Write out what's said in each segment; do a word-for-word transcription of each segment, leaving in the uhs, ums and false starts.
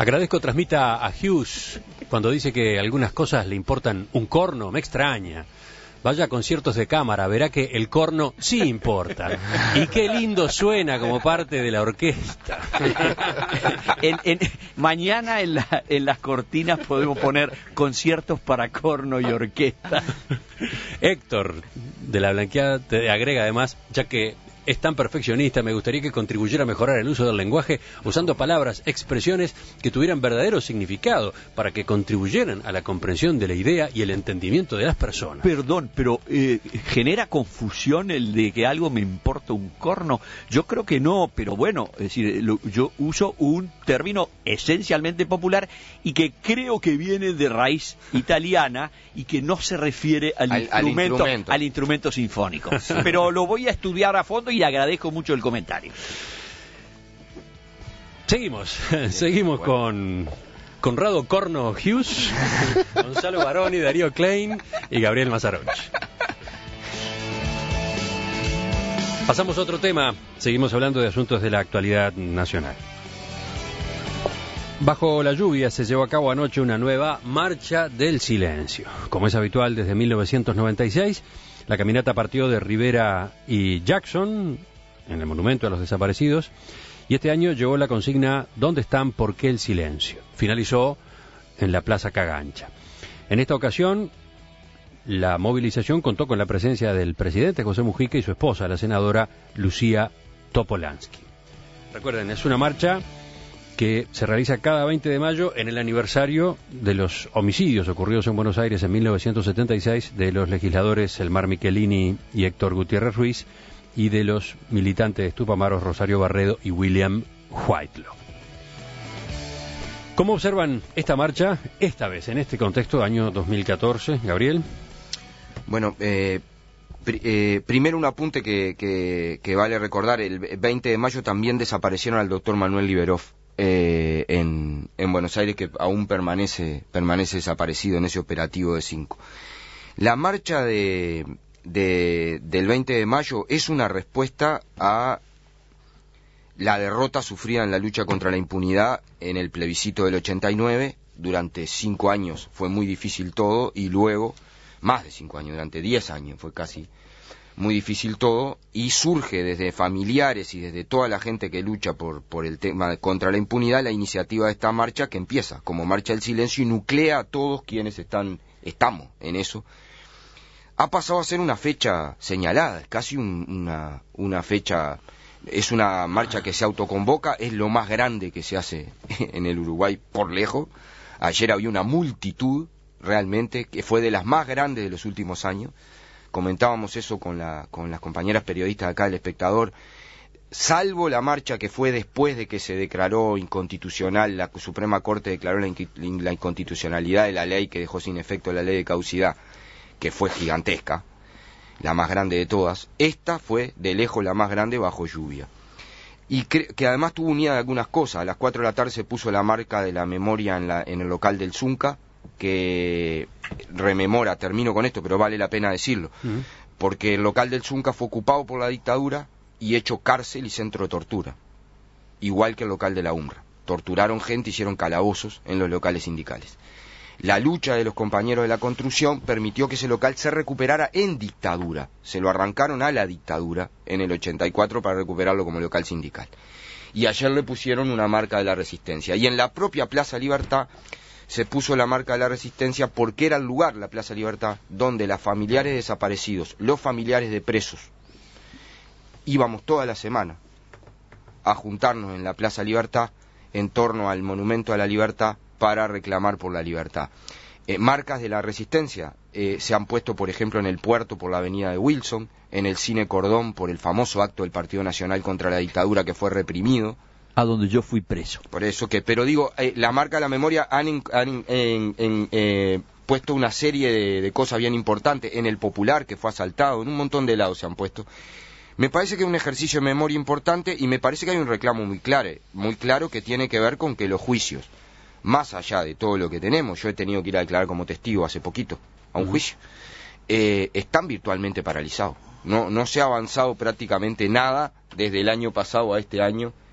Agradezco transmita a Hughes cuando dice que algunas cosas le importan un corno, me extraña. Vaya a conciertos de cámara, verá que el corno sí importa. Y qué lindo suena como parte de la orquesta. En, en, mañana en, la, en las cortinas podemos poner conciertos para corno y orquesta. Héctor, de La Blanqueada, te agrega además, ya que es tan perfeccionista, me gustaría que contribuyera a mejorar el uso del lenguaje usando palabras, expresiones que tuvieran verdadero significado para que contribuyeran a la comprensión de la idea y el entendimiento de las personas. Perdón, pero eh, ¿genera confusión el de que algo me importa un corno? Yo creo que no, pero bueno, es decir, lo, yo uso un término esencialmente popular y que creo que viene de raíz italiana y que no se refiere al, al, instrumento, al instrumento, al instrumento sinfónico. Sí. Pero lo voy a estudiar a fondo y agradezco mucho el comentario. Seguimos, seguimos bueno. con Conrado Corno Hughes, Gonzalo Baroni, Darío Klein y Gabriel Mazzaroch. Pasamos a otro tema, seguimos hablando de asuntos de la actualidad nacional. Bajo la lluvia se llevó a cabo anoche una nueva Marcha del Silencio. Como es habitual desde mil novecientos noventa y seis, la caminata partió de Rivera y Jackson, en el Monumento a los Desaparecidos, y este año llevó la consigna ¿Dónde están? ¿Por qué el silencio? Finalizó en la Plaza Cagancha. En esta ocasión, la movilización contó con la presencia del presidente José Mujica y su esposa, la senadora Lucía Topolansky. Recuerden, es una marcha que se realiza cada veinte de mayo en el aniversario de los homicidios ocurridos en Buenos Aires en mil novecientos setenta y seis de los legisladores Elmar Michelini y Héctor Gutiérrez Ruiz y de los militantes de Tupamaros Rosario Barredo y William Whitelaw. ¿Cómo observan esta marcha esta vez, en este contexto, año dos mil catorce, Gabriel? Bueno, eh, pr eh, primero un apunte que, que, que vale recordar. El veinte de mayo también desaparecieron al doctor Manuel Liberov. Eh, en, en Buenos Aires, que aún permanece permanece desaparecido en ese operativo de cinco. La marcha de, de del veinte de mayo es una respuesta a la derrota sufrida en la lucha contra la impunidad en el plebiscito del ochenta y nueve. Durante cinco años fue muy difícil todo, y luego, más de cinco años, durante diez años fue casi muy difícil todo, y surge desde familiares y desde toda la gente que lucha por, por el tema contra la impunidad la iniciativa de esta marcha, que empieza como Marcha del Silencio y nuclea a todos quienes están estamos en eso. Ha pasado a ser una fecha señalada, es casi un, una, una fecha, es una marcha que se autoconvoca, es lo más grande que se hace en el Uruguay por lejos. Ayer había una multitud realmente, que fue de las más grandes de los últimos años. Comentábamos eso con, la, con las compañeras periodistas acá del Espectador. Salvo la marcha que fue después de que se declaró inconstitucional, la Suprema Corte declaró la, la inconstitucionalidad de la ley que dejó sin efecto la ley de caducidad, que fue gigantesca, la más grande de todas. Esta fue de lejos la más grande bajo lluvia. Y que además tuvo unida algunas cosas. A las cuatro de la tarde se puso la marca de la memoria en, la, en el local del Zunca, que rememora, termino con esto, pero vale la pena decirlo, uh-huh. porque el local del Zunca fue ocupado por la dictadura y hecho cárcel y centro de tortura, igual que el local de la UNRWA. Torturaron gente, hicieron calabozos en los locales sindicales. La lucha de los compañeros de la construcción permitió que ese local se recuperara en dictadura. Se lo arrancaron a la dictadura en el ochenta y cuatro para recuperarlo como local sindical. Y ayer le pusieron una marca de la Resistencia. Y en la propia Plaza Libertad se puso la marca de la Resistencia porque era el lugar, la Plaza Libertad, donde las familiares desaparecidos, los familiares de presos, íbamos toda la semana a juntarnos en la Plaza Libertad en torno al Monumento a la Libertad para reclamar por la libertad. Eh, marcas de la Resistencia eh, se han puesto, por ejemplo, en el puerto por la avenida de Wilson, en el Cine Cordón por el famoso acto del Partido Nacional contra la dictadura que fue reprimido. A donde yo fui preso. Por eso que, pero digo, eh, la marca de la memoria han, en, han en, en, eh, puesto una serie de, de cosas bien importantes, en el Popular, que fue asaltado, en un montón de lados se han puesto. Me parece que es un ejercicio de memoria importante y me parece que hay un reclamo muy claro, muy claro que tiene que ver con que los juicios, más allá de todo lo que tenemos, yo he tenido que ir a declarar como testigo hace poquito a un uh-huh. juicio, eh, están virtualmente paralizados. No, no se ha avanzado prácticamente nada desde el año pasado a este año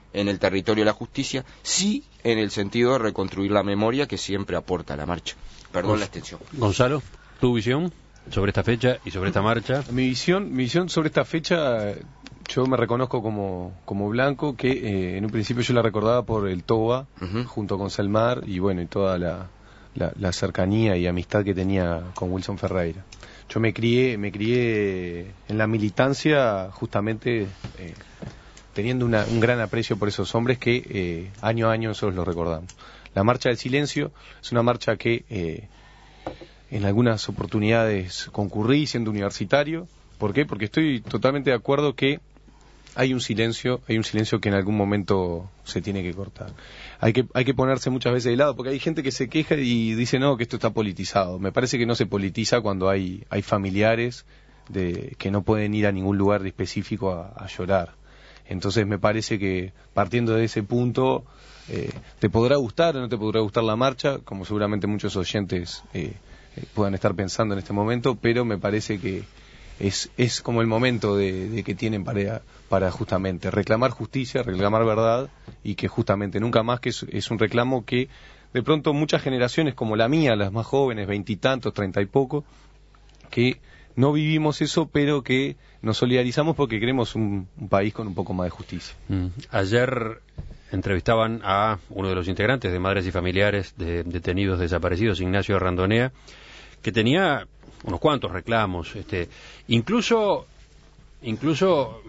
en el territorio de la justicia, sí en el sentido de reconstruir la memoria que siempre aporta la marcha. Perdón Gon- la extensión. Gonzalo, ¿tu visión sobre esta fecha y sobre esta marcha? Mi visión, mi visión sobre esta fecha, yo me reconozco como, como blanco, que eh, en un principio yo la recordaba por el Toba, uh-huh. junto con Selmar, y bueno, y toda la, la, la cercanía y amistad que tenía con Wilson Ferreira. Yo me crié, me crié en la militancia justamente eh, teniendo una, un gran aprecio por esos hombres que eh, año a año nosotros los recordamos. La Marcha del Silencio es una marcha que eh, en algunas oportunidades concurrí siendo universitario. ¿Por qué? Porque estoy totalmente de acuerdo que hay un silencio, hay un silencio que en algún momento se tiene que cortar. Hay que, hay que ponerse muchas veces de lado, porque hay gente que se queja y dice no, que esto está politizado. Me parece que no se politiza cuando hay, hay familiares de, que no pueden ir a ningún lugar específico a, a llorar. Entonces me parece que partiendo de ese punto, eh, te podrá gustar o no te podrá gustar la marcha, como seguramente muchos oyentes eh, eh, puedan estar pensando en este momento, pero me parece que es, es como el momento de, de que tienen para, para justamente reclamar justicia, reclamar verdad, y que justamente nunca más, que es, es un reclamo que de pronto muchas generaciones como la mía, las más jóvenes, veintitantos, treinta y poco, que no vivimos eso, pero que nos solidarizamos porque queremos un, un país con un poco más de justicia. Mm. Ayer entrevistaban a uno de los integrantes de Madres y Familiares de Detenidos Desaparecidos, Ignacio Randonea, que tenía unos cuantos reclamos, este, incluso, incluso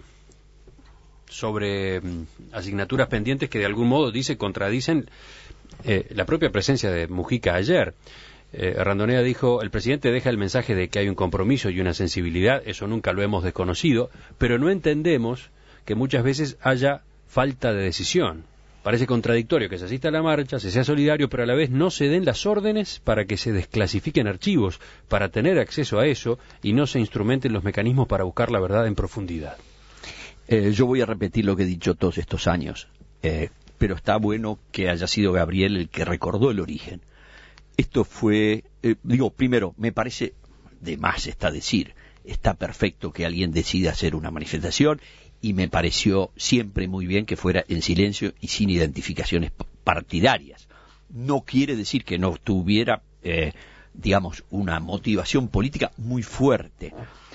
sobre mm, asignaturas pendientes que de algún modo, dice, contradicen eh, la propia presencia de Mujica ayer. Eh, Randonea dijo, el presidente deja el mensaje de que hay un compromiso y una sensibilidad, eso nunca lo hemos desconocido, pero no entendemos que muchas veces haya falta de decisión. Parece contradictorio que se asista a la marcha, se sea solidario, pero a la vez no se den las órdenes para que se desclasifiquen archivos, para tener acceso a eso y no se instrumenten los mecanismos para buscar la verdad en profundidad. Eh, yo voy a repetir lo que he dicho todos estos años, eh, pero está bueno que haya sido Gabriel el que recordó el origen. Esto fue, eh, digo, primero, me parece, de más está decir, está perfecto que alguien decida hacer una manifestación, y me pareció siempre muy bien que fuera en silencio y sin identificaciones partidarias. No quiere decir que no tuviera, eh, digamos, una motivación política muy fuerte.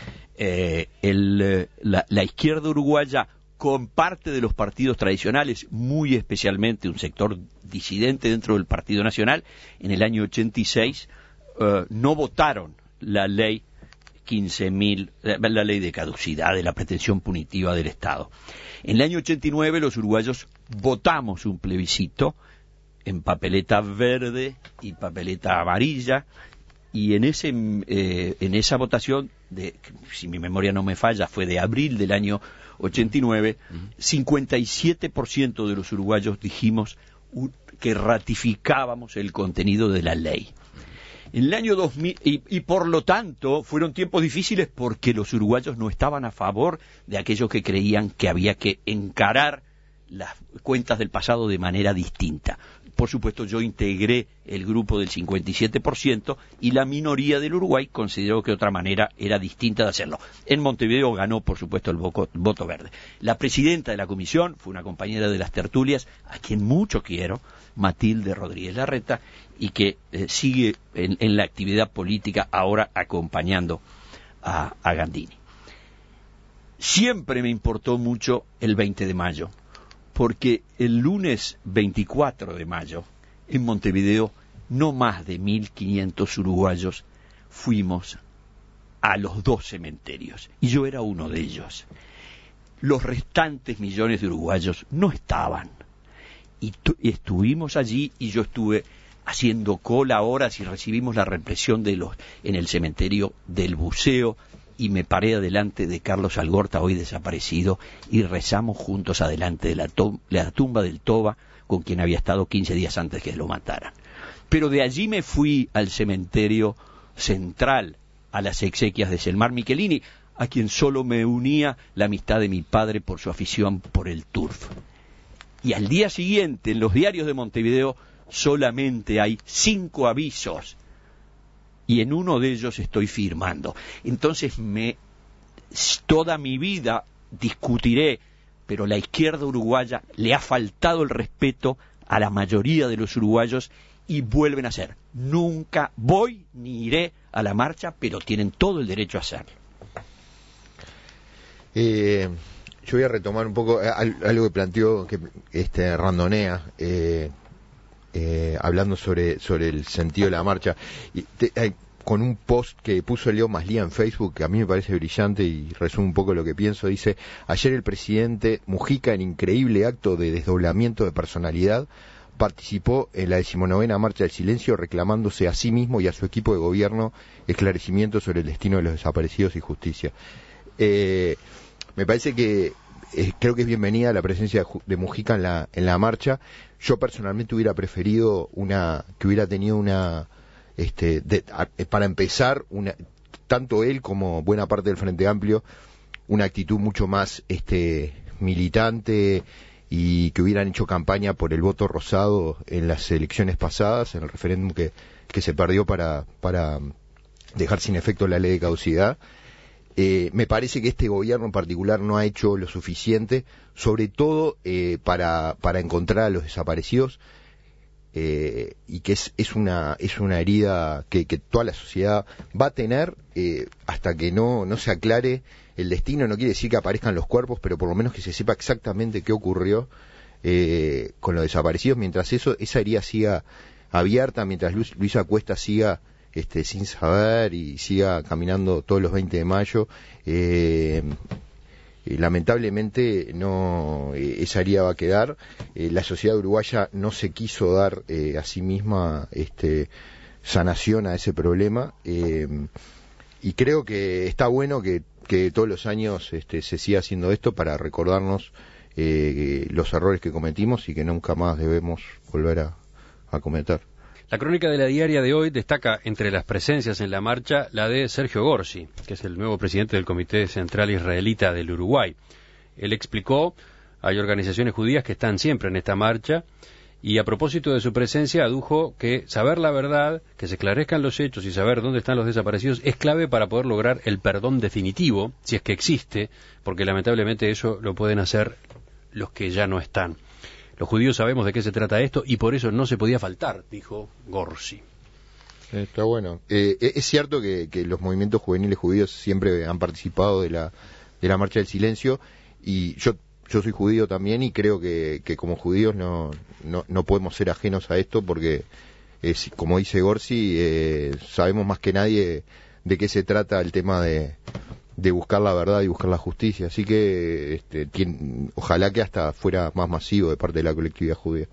Eh, el, la, la izquierda uruguaya, con parte de los partidos tradicionales, muy especialmente un sector disidente dentro del Partido Nacional, en el año ochenta y seis eh, no votaron la ley quince mil, la ley de caducidad, de la pretensión punitiva del Estado. En el año ochenta y nueve los uruguayos votamos un plebiscito en papeleta verde y papeleta amarilla, y en ese eh, en esa votación, de, si mi memoria no me falla, fue de abril del año ochenta y nueve, cincuenta y siete por ciento de los uruguayos dijimos un, que ratificábamos el contenido de la ley. En el año dos mil, y, y por lo tanto fueron tiempos difíciles porque los uruguayos no estaban a favor de aquellos que creían que había que encarar las cuentas del pasado de manera distinta. Por supuesto, yo integré el grupo del cincuenta y siete por ciento y la minoría del Uruguay consideró que otra manera era distinta de hacerlo. En Montevideo ganó, por supuesto, el voto, voto verde. La presidenta de la comisión fue una compañera de las tertulias, a quien mucho quiero, Matilde Rodríguez Larreta, y que eh, sigue en, en la actividad política ahora acompañando a, a Gandini. Siempre me importó mucho el veinte de mayo, porque el lunes veinticuatro de mayo, en Montevideo, no más de mil quinientos uruguayos fuimos a los dos cementerios, y yo era uno de ellos. Los restantes millones de uruguayos no estaban, y, y estuvimos allí, y yo estuve haciendo cola horas y recibimos la represión de los en el cementerio del Buceo, y me paré adelante de Carlos Algorta, hoy desaparecido, y rezamos juntos adelante de la, to- la tumba del Toba, con quien había estado quince días antes que lo mataran. Pero de allí me fui al cementerio central, a las exequias de Selmar Michelini, a quien solo me unía la amistad de mi padre por su afición por el turf. Y al día siguiente, en los diarios de Montevideo, solamente hay cinco avisos, y en uno de ellos estoy firmando. Entonces, me toda mi vida discutiré pero la izquierda uruguaya le ha faltado el respeto a la mayoría de los uruguayos y vuelven a hacer. Nunca voy ni iré a la marcha, pero tienen todo el derecho a hacerlo. Eh, yo voy a retomar un poco eh, algo que planteó que este Randonea, eh, eh, hablando sobre sobre el sentido de la marcha, y te, eh, con un post que puso Leo Maslía en Facebook, que a mí me parece brillante y resume un poco lo que pienso. Dice: ayer el presidente Mujica, en increíble acto de desdoblamiento de personalidad, participó en la decimonovena Marcha del Silencio, reclamándose a sí mismo y a su equipo de gobierno esclarecimientos sobre el destino de los desaparecidos y justicia. Eh, me parece que eh, creo que es bienvenida la presencia de, de Mujica en la en la marcha. Yo personalmente hubiera preferido una que hubiera tenido una este de, a, para empezar una tanto él como buena parte del Frente Amplio una actitud mucho más este militante, y que hubieran hecho campaña por el voto rosado en las elecciones pasadas, en el referéndum que, que se perdió para, para dejar sin efecto la ley de caducidad. Eh, me parece que este gobierno en particular no ha hecho lo suficiente, sobre todo eh, para, para encontrar a los desaparecidos, eh, y que es, es una es una herida que, que toda la sociedad va a tener eh, hasta que no, no se aclare el destino. No quiere decir que aparezcan los cuerpos, pero por lo menos que se sepa exactamente qué ocurrió eh, con los desaparecidos. Mientras eso esa herida siga abierta, mientras Luis, Luisa Cuesta siga este, sin saber y siga caminando todos los veinte de mayo, eh, eh, lamentablemente no eh, esa herida va a quedar. Eh, la sociedad uruguaya no se quiso dar eh, a sí misma este, sanación a ese problema, eh, y creo que está bueno que que todos los años este, se siga haciendo esto para recordarnos eh, los errores que cometimos y que nunca más debemos volver a, a cometer. La crónica de la diaria de hoy destaca entre las presencias en la marcha la de Sergio Gorsi, que es el nuevo presidente del Comité Central Israelita del Uruguay. Él explicó: hay organizaciones judías que están siempre en esta marcha, y a propósito de su presencia adujo que saber la verdad, que se esclarezcan los hechos y saber dónde están los desaparecidos es clave para poder lograr el perdón definitivo, si es que existe, porque lamentablemente eso lo pueden hacer los que ya no están. Los judíos sabemos de qué se trata esto y por eso no se podía faltar, dijo Gorsi. Está bueno. Eh, es cierto que, que los movimientos juveniles judíos siempre han participado de la de la Marcha del Silencio, y yo yo soy judío también, y creo que, que como judíos no, no no podemos ser ajenos a esto, porque es, como dice Gorsi, eh, sabemos más que nadie de qué se trata el tema de de buscar la verdad y buscar la justicia. Así que este, tiene, ojalá que hasta fuera más masivo de parte de la colectividad judía.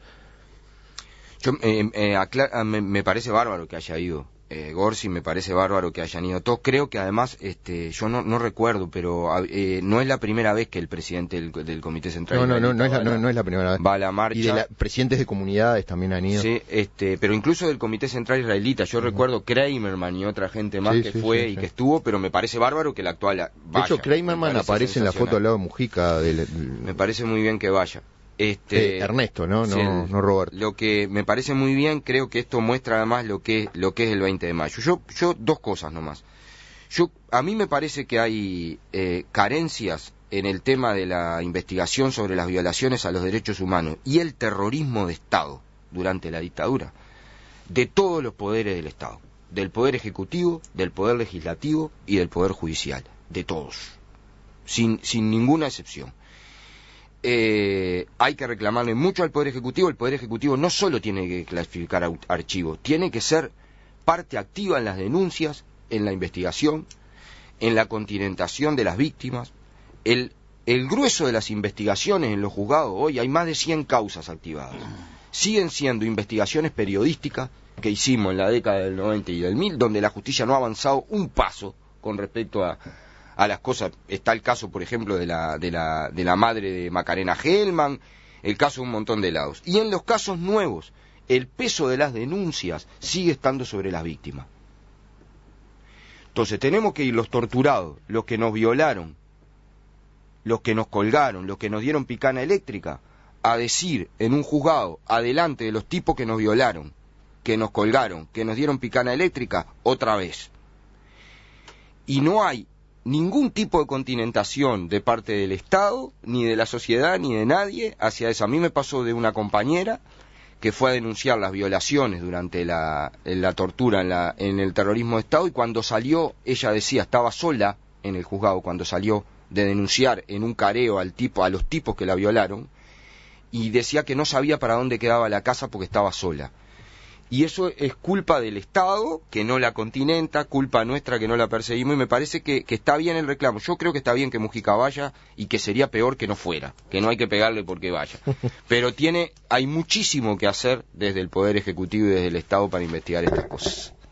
Yo, eh, eh, aclara, me, me parece bárbaro que haya ido eh, Gorsi, me parece bárbaro que hayan ido todos. Creo que además, este, yo no, no recuerdo, pero eh, no es la primera vez que el presidente del, del Comité Central no no no no es, la, no, no es la primera vez va a la marcha. Y de la, presidentes de comunidades también han ido. Sí, este, pero incluso del Comité Central Israelita. Yo uh-huh. recuerdo Kramerman y otra gente más sí, que sí, fue sí, y sí. que estuvo, pero me parece bárbaro que el actual vaya. De hecho, Kramerman aparece en la foto al lado de Mujica. Del, del... Me parece muy bien que vaya. Este, eh, Ernesto, ¿no? No, sí, no Roberto. Lo que me parece muy bien, creo que esto muestra además lo que lo que es el veinte de mayo. Yo, yo dos cosas nomás. Yo, a mí me parece que hay eh, carencias en el tema de la investigación sobre las violaciones a los derechos humanos y el terrorismo de Estado durante la dictadura, de todos los poderes del Estado, del poder ejecutivo, del poder legislativo y del poder judicial, de todos, sin sin ninguna excepción. Eh, hay que reclamarle mucho al Poder Ejecutivo. El Poder Ejecutivo no solo tiene que clasificar archivos, tiene que ser parte activa en las denuncias, en la investigación, en la continentación de las víctimas. El, el grueso de las investigaciones en los juzgados, hoy hay más de cien causas activadas. Siguen siendo investigaciones periodísticas que hicimos en la década del noventa y del mil, donde la justicia no ha avanzado un paso con respecto a... a las cosas. Está el caso, por ejemplo, de la de la de la madre de Macarena Gelman, el caso de un montón de lados. Y en los casos nuevos, el peso de las denuncias sigue estando sobre las víctimas. Entonces tenemos que ir los torturados, los que nos violaron, los que nos colgaron, los que nos dieron picana eléctrica, a decir en un juzgado, adelante de los tipos que nos violaron, que nos colgaron, que nos dieron picana eléctrica, otra vez. Y no hay ningún tipo de continentación de parte del Estado, ni de la sociedad, ni de nadie hacia eso. A mí me pasó de una compañera que fue a denunciar las violaciones durante la, la tortura en, la, en el terrorismo de Estado, y cuando salió, ella decía, estaba sola en el juzgado cuando salió de denunciar en un careo al tipo, a los tipos que la violaron, y decía que no sabía para dónde quedaba la casa porque estaba sola. Y eso es culpa del Estado, que no la continenta, culpa nuestra que no la perseguimos, y me parece que, que está bien el reclamo. Yo creo que está bien que Mujica vaya, y que sería peor que no fuera, que no hay que pegarle porque vaya. Pero tiene, hay muchísimo que hacer desde el Poder Ejecutivo y desde el Estado para investigar estas cosas.